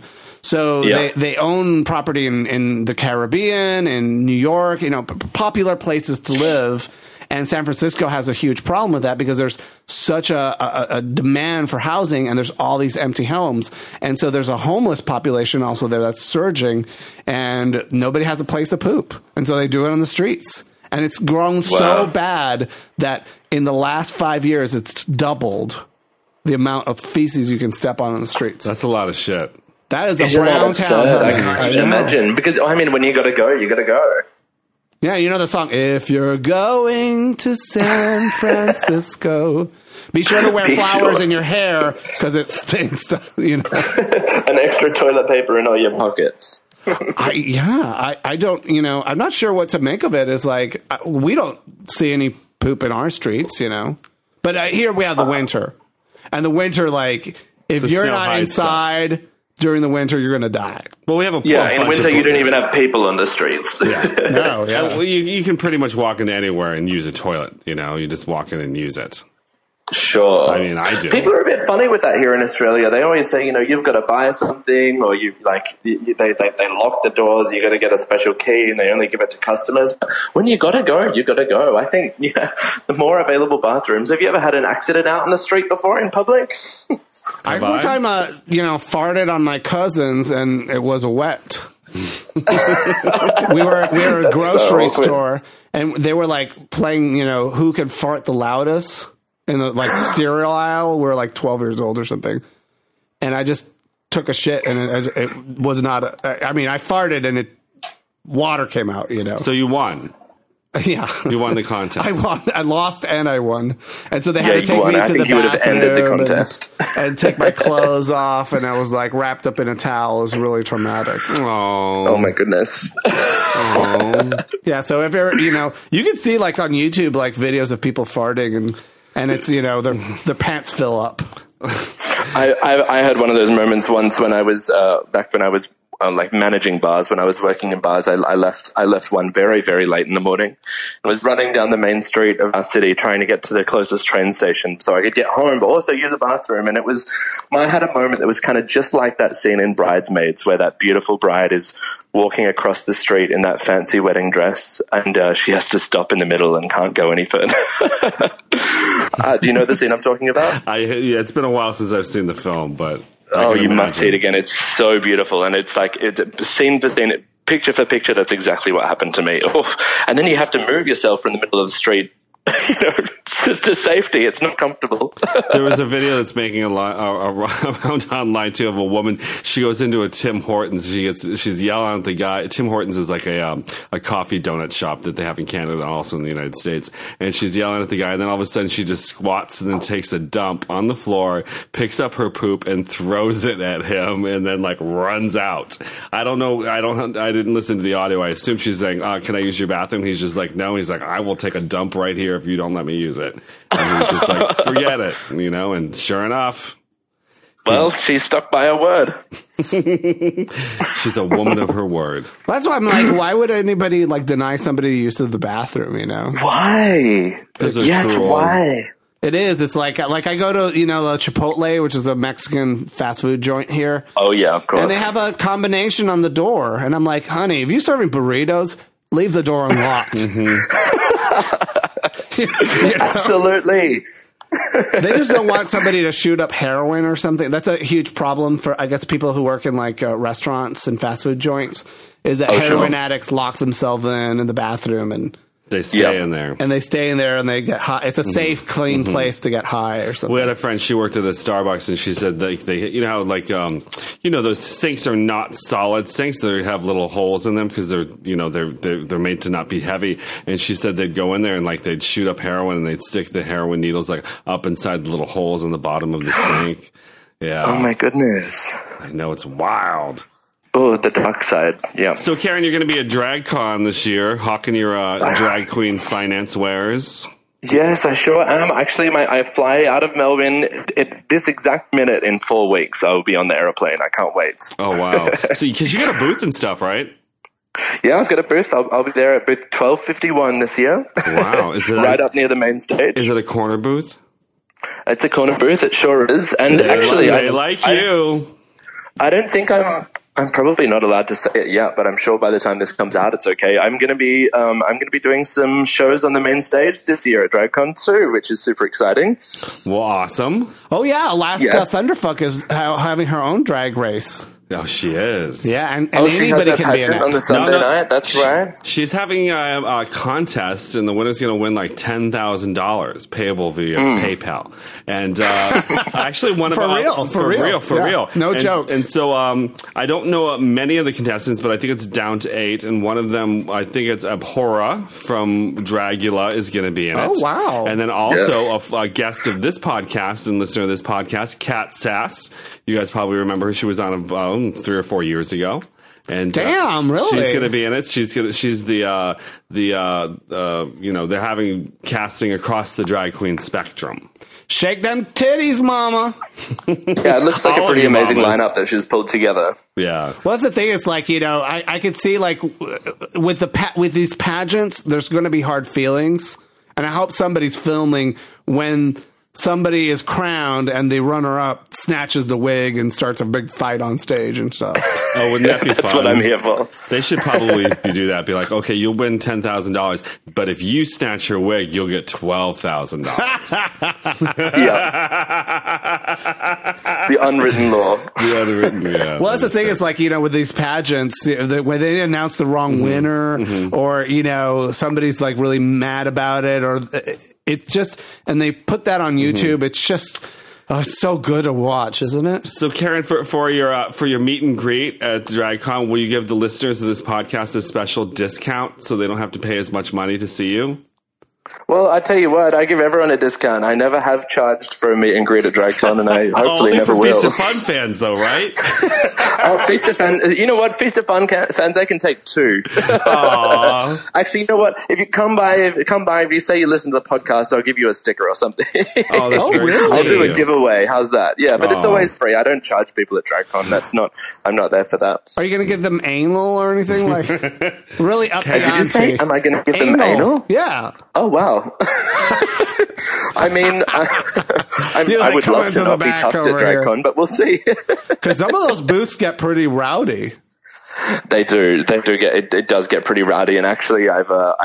So they own property in the Caribbean, in New York, popular places to live. And San Francisco has a huge problem with that because there's such a demand for housing and there's all these empty homes. And so there's a homeless population also there that's surging and nobody has a place to poop. And so they do it on the streets. And it's grown so bad that in the last 5 years, it's doubled the amount of feces you can step on the streets. That's a lot of shit. That is a brown town. I can't even imagine. Because, when you got to go, you got to go. Yeah, you know the song, If You're Going to San Francisco, be sure to wear flowers in your hair because it stinks, An extra toilet paper in all your pockets. I don't, I'm not sure what to make of it. It's like, we don't see any poop in our streets, But here we have the winter. And the winter, if you're not inside during the winter, you're going to die. Well, we have in winter you don't even have people on the streets. Well, you can pretty much walk into anywhere and use a toilet. You just walk in and use it. Sure. I mean, I do. People are a bit funny with that here in Australia. They always say, you've got to buy something, or they lock the doors. You got to get a special key, and they only give it to customers. But when you got to go, you got to go. I think the more available bathrooms. Have you ever had an accident out in the street before in public? One time, farted on my cousins, and it was wet. we were at a grocery store, and they were playing, who could fart the loudest in the cereal aisle. We were 12 years old or something, and I just took a shit, and it was not. I farted, and water came out. So you won. Yeah, you won the contest. I won. I lost and I won. And so they had to take me to the bathroom. Would have ended the contest. And take my clothes off, and I was wrapped up in a towel. It was really traumatic. Oh my goodness. Yeah. So if you're, you can see on YouTube videos of people farting, and it's their pants fill up. I had one of those moments once when I was back when I was managing bars. When I was working in bars, I left one very, very late in the morning. I was running down the main street of our city trying to get to the closest train station so I could get home, but also use a bathroom. And I had a moment that was kind of just like that scene in Bridesmaids where that beautiful bride is walking across the street in that fancy wedding dress, and she has to stop in the middle and can't go any further. Do you know the scene I'm talking about? It's been a while since I've seen the film, but you must see it again. It's so beautiful, and it's scene for scene, picture for picture. That's exactly what happened to me. And then you have to move yourself from the middle of the street. It's just to safety. It's not comfortable. There was a video that's making around online too of a woman. She goes into a Tim Hortons. She's yelling at the guy. Tim Hortons is a coffee donut shop that they have in Canada and also in the United States. And she's yelling at the guy. And then all of a sudden she just squats and then takes a dump on the floor, picks up her poop and throws it at him, and then runs out. I don't know. I didn't listen to the audio. I assume she's saying, "Can I use your bathroom?" He's just no. He's I will take a dump right here if you don't let me use it. And he's just forget it, and sure enough. Well, she's stuck by her word. She's a woman of her word. That's why I'm why would anybody deny somebody the use of the bathroom, Why? Why? It is. It's like I go to, the Chipotle, which is a Mexican fast food joint here. Oh, yeah, of course. And they have a combination on the door. And I'm like, honey, if you're serving burritos, leave the door unlocked. Absolutely. They just don't want somebody to shoot up heroin or something. That's a huge problem for, I guess, people who work in restaurants and fast food joints, is that heroin addicts lock themselves in the bathroom and they stay in there. And they stay in there and they get high. It's a safe, clean place to get high or something. We had a friend, she worked at a Starbucks, and she said they how those sinks are not solid sinks. They have little holes in them because they're made to not be heavy. And she said they'd go in there and they'd shoot up heroin and they'd stick the heroin needles up inside the little holes in the bottom of the sink. Yeah. Oh my goodness. I know, it's wild. Oh, the dark side, yeah. So, Karen, you're going to be at DragCon this year, hawking your drag queen finance wares. Yes, I sure am. Actually, I fly out of Melbourne at this exact minute in 4 weeks. I'll be on the airplane. I can't wait. Oh, wow. So, because you got a booth and stuff, right? Yeah, I've got a booth. I'll be there at booth 1251 this year. Wow. Is it right up near the main stage. Is it a corner booth? It's a corner booth. It sure is. And they like you. I don't think I'm I'm probably not allowed to say it yet, but I'm sure by the time this comes out, it's okay. I'm going to be doing some shows on the main stage this year at DragCon 2, which is super exciting. Well, awesome. Oh yeah, Alaska Thunderfuck is having her own drag race. Oh, she is. Yeah, and she anybody has a can be in pageant it. on the Sunday night. That's right. She's having a contest, and the winner's going to win like $10,000 payable via PayPal. And actually, one of For real. No joke. And so I don't know many of the contestants, but I think it's down to 8. And one of them, I think it's Abhora from Dragula, is going to be in it. Oh wow! And then also a guest of this podcast and listener of this podcast, Kat Sass. You guys probably remember her. She was on 3 or 4 years ago. And damn, really? She's going to be in it. She's the they're having casting across the drag queen spectrum. Shake them titties, mama. Yeah, it looks like a pretty amazing lineup that she's pulled together. Yeah. Well, that's the thing. It's like, I could see like with these pageants, there's going to be hard feelings, and I hope somebody's filming when somebody is crowned and the runner-up snatches the wig and starts a big fight on stage and stuff. Oh, wouldn't that be fun? That's what I'm here for. They should probably do that. Be like, okay, you'll win $10,000, but if you snatch your wig, you'll get $12,000. Yeah. The unwritten law. Yeah. Well, that's the thing is like, with these pageants, when they announce the wrong winner or, somebody's like really mad about it or it's just, and they put that on YouTube. It's just, it's so good to watch, isn't it? So, Karen, for your meet and greet at DragCon, will you give the listeners of this podcast a special discount so they don't have to pay as much money to see you? Well, I tell you what, I give everyone a discount. I never have charged for a meet and greet at DragCon, and I hopefully never will. Feast of Fun fans, though, right? Feast of Fun. You know what? Feast of Fun fans, I can take 2. Actually, you know what? If you come by, if you say you listen to the podcast, I'll give you a sticker or something. Oh, that's very really? I'll do a giveaway. How's that? Yeah, but it's always free. I don't charge people at DragCon. I'm not there for that. Are you going to give them anal or anything? Like, really up the Did you say, am I going to give them anal? Yeah. Oh, wow. I mean, I would love to not be tucked at DragCon, but we'll see. Because some of those booths get pretty rowdy. They do get it does get pretty rowdy, and actually, I've got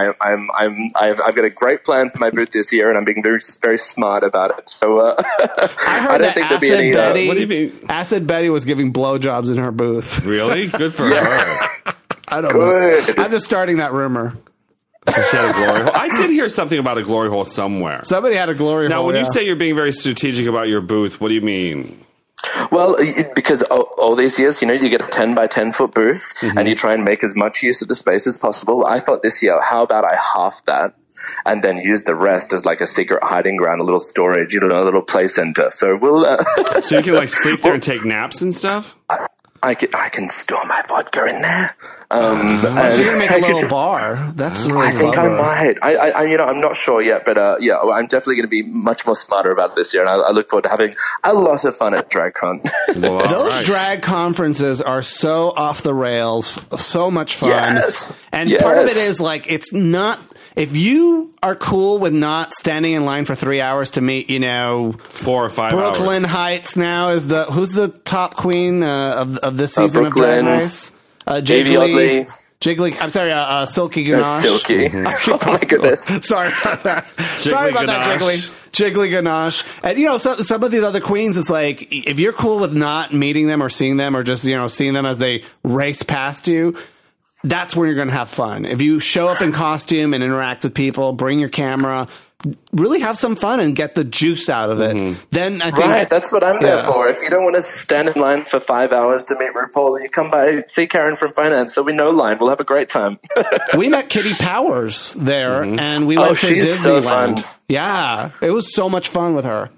a great plan for my booth this year, and I'm being very, very smart about it. So I heard that think there'll be any. What do you mean? Acid Betty was giving blowjobs in her booth. Really? Good for her. I don't know. I'm just starting that rumor. She had a glory hole. I did hear something about a glory hole somewhere. Somebody had a glory hole. Now, when you say you're being very strategic about your booth, what do you mean? Well, because all these years, you get a 10 by 10 foot booth, and you try and make as much use of the space as possible. I thought this year, how about I half that and then use the rest as like a secret hiding ground, a little storage, a little play center. So we'll. So you can like sleep there and take naps and stuff. I can store my vodka in there. So you're gonna make a little bar. That's really I think clever. I might. I'm not sure yet, but I'm definitely going to be much more smarter about this year, and I look forward to having a lot of fun at DragCon. Well, those drag conferences are so off the rails, so much fun. Yes. And part of it is like it's not. If you are cool with not standing in line for 3 hours to meet, 4 or 5 Brooklyn hours. Heights now is who's the top queen of this season of Brooklyn, Drag Race? Jiggly. I'm sorry, Silky Ganache. Silky. Oh my goodness. Sorry about that. Sorry about that, Jiggly. Jiggly Ganache. And, some of these other queens, it's like, if you're cool with not meeting them or seeing them or just, seeing them as they race past you, that's where you're going to have fun. If you show up in costume and interact with people, bring your camera, really have some fun and get the juice out of it. Then I think... Right, that's what I'm there for. If you don't want to stand in line for 5 hours to meet RuPaul, you come by, see Karen from Finance, so we know line. We'll have a great time. We met Kitty Powers there, and we went to Disneyland. So fun. Yeah, it was so much fun with her.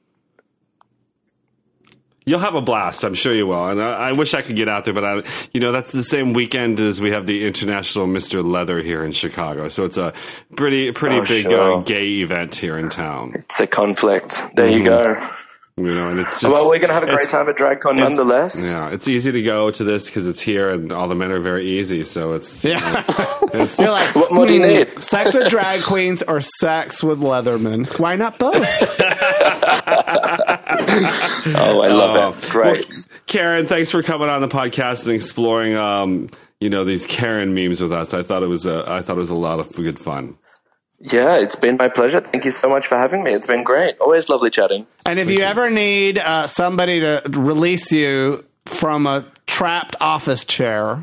You'll have a blast. I'm sure you will. And I wish I could get out there, but that's the same weekend as we have the International Mr. Leather here in Chicago. So it's a pretty big gay event here in town. It's a conflict. There you go. And it's just, well, we're going to have a great time at DragCon nonetheless. Yeah, it's easy to go to this because it's here and all the men are very easy. So it's... Yeah. You're like, what more do you need? Sex with drag queens or sex with Leatherman? Why not both? Oh, I love it. Great. Well, Karen, thanks for coming on the podcast and exploring, these Karen memes with us. I thought it was a lot of good fun. Yeah, it's been my pleasure. Thank you so much for having me. It's been great. Always lovely chatting. And if you ever need somebody to release you from a trapped office chair,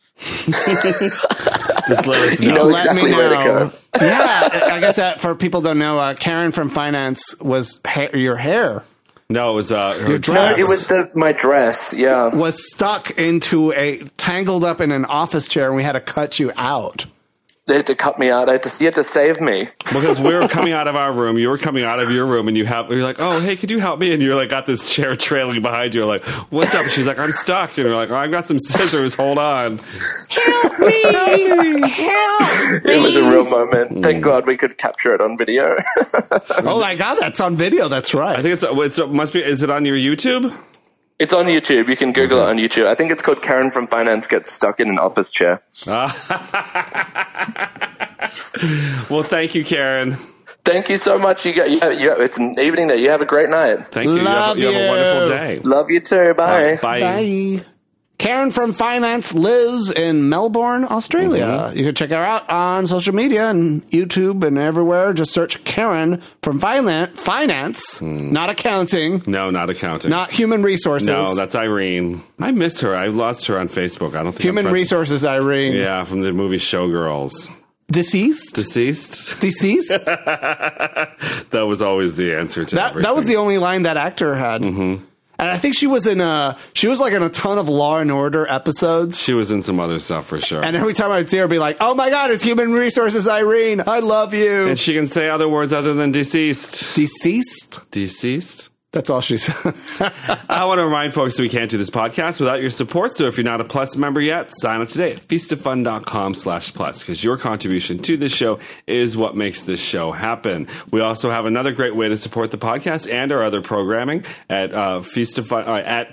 just let us know. You know let exactly me where to know. go. Yeah, I guess that for people who don't know, Karen from Finance was your hair. No, it was her dress. No, it was my dress. Yeah. Was stuck tangled up in an office chair, and we had to cut you out. They had to cut me out. You had to save me. Because we were coming out of our room, you were coming out of your room, and you're like, "Oh, hey, could you help me?" And you're like, got this chair trailing behind you. You're like, "What's up?" She's like, "I'm stuck." And you're like, "Oh, I've got some scissors. Hold on." Help me! Help me! It was a real moment. Thank God we could capture it on video. Oh my God, that's on video. That's right. I think it must be. Is it on your YouTube? It's on YouTube. You can Google it on YouTube. I think it's called Karen from Finance Gets Stuck in an Office Chair. Well, thank you, Karen. Thank you so much. It's an evening there. You have a great night. Thank you. Love You have a wonderful day. Love you too. Bye. Bye. Bye. Karen from Finance lives in Melbourne, Australia. You can check her out on social media and YouTube and everywhere. Just search Karen from Finance, not accounting, No, not accounting. not human resources. No, that's Irene. I missed her. I lost her on Facebook. I don't think human I'm friends- resources, Irene. Yeah, from the movie Showgirls. Deceased? Deceased? Deceased? That was always the answer to That was the only line that actor had. And I think she was in a ton of Law and Order episodes. She was in some other stuff for sure. And every time I'd see her, I'd be like, "Oh my God, it's human resources, Irene. I love you." And she can say other words other than deceased. Deceased? Deceased? That's all she said. I want to remind folks that we can't do this podcast without your support. So if you're not a Plus member yet, sign up today at feastoffun.com/plus because your contribution to this show is what makes this show happen. We also have another great way to support the podcast and our other programming at at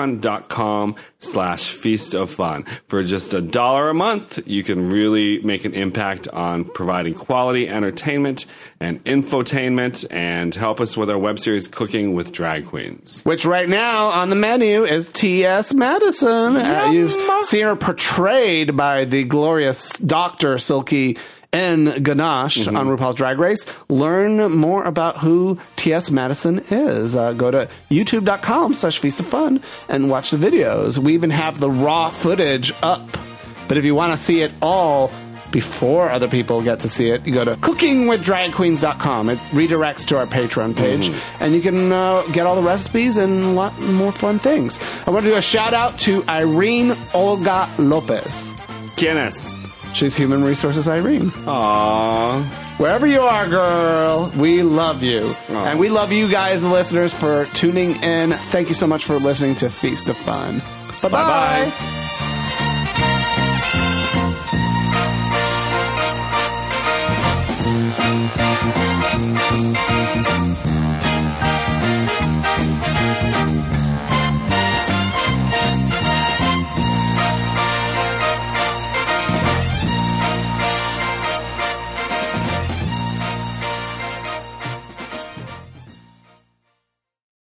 patreon.com/feastoffun. For just $1 a month, you can really make an impact on providing quality entertainment and infotainment and help us with our web series Cooking with Drag Queens. Which right now on the menu is T.S. Madison. You've seen her portrayed by the glorious Dr. Silky N. Ganache on RuPaul's Drag Race. Learn more about who T.S. Madison is. Go to youtube.com/feastoffun and watch the videos. We even have the raw footage up. But if you want to see it all before other people get to see it, you go to cookingwithdragqueens.com. It redirects to our Patreon page, and you can get all the recipes and a lot more fun things. I want to do a shout out to Irene Olga Lopez. ¿Quién es? She's Human Resources Irene. Aww. Wherever you are, girl, we love you. Aww. And we love you guys, the listeners, for tuning in. Thank you so much for listening to Feast of Fun. Bye-bye. Bye-bye.